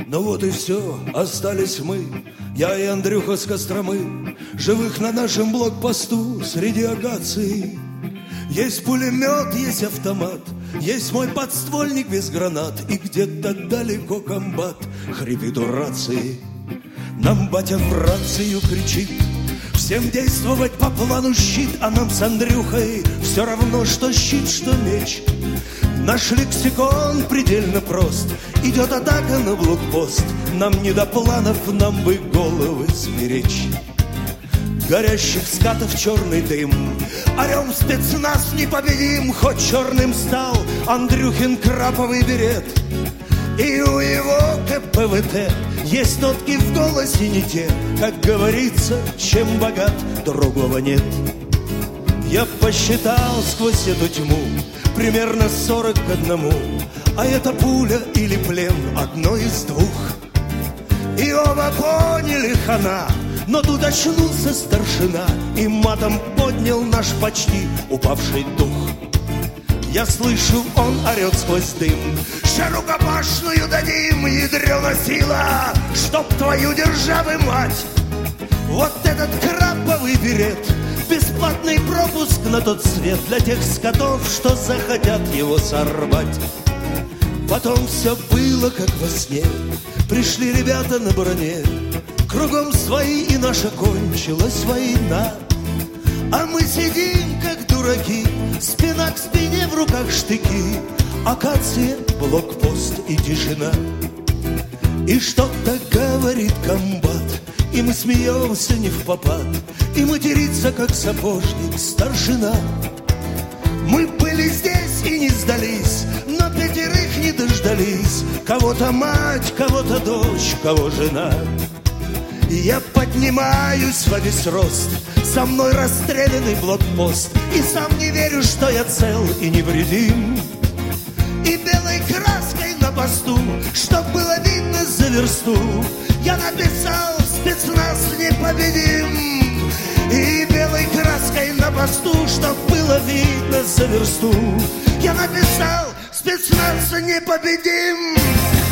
Ну вот и все, остались мы, я и Андрюха с Костромы, живых на нашем блокпосту среди акации. Есть пулемет, есть автомат, есть мой подствольник без гранат, и где-то далеко комбат хрипит у рации. Нам батя в рацию кричит: всем действовать по плану щит, а нам с Андрюхой все равно, что щит, что меч. Наш лексикон предельно прост, идет атака на блокпост. Нам не до планов, нам бы головы сберечь. Горящих скатов черный дым, орем спецназ непобедим. Хоть черным стал Андрюхин краповый берет, и у его КПВТ есть нотки в голосе не те. Как говорится, чем богат, другого нет. Я посчитал сквозь эту тьму примерно 40 к 1, а это пуля или плен, одно из двух. И оба поняли хана, но тут очнулся старшина и матом поднял наш почти упавший дух. Я слышу, он орет сквозь дым: широкопашную дадим, ядрёна сила, чтоб твою державы мать. Вот этот краповый берет, бесплатный пропуск на тот свет для тех скотов, что захотят его сорвать. Потом все было как во сне, пришли ребята на броне, кругом свои, и наша кончилась война. А мы сидим как дураки, спина к спине, в руках штыки, акация, блокпост и тишина. И что-то говорит комбат, и мы смеемся не впопад, и матерится, как сапожник, старшина. Мы были здесь и не сдались, но 5 не дождались. Кого-то мать, кого-то дочь, кого жена. Я поднимаюсь во весь рост, со мной расстрелянный блокпост, и сам не верю, что я цел и невредим. И белой краской на посту, чтоб было видно за версту, я написал: спецназ непобедим. И белой краской на посту, чтоб было видно за версту, я написал: спецназ непобедим.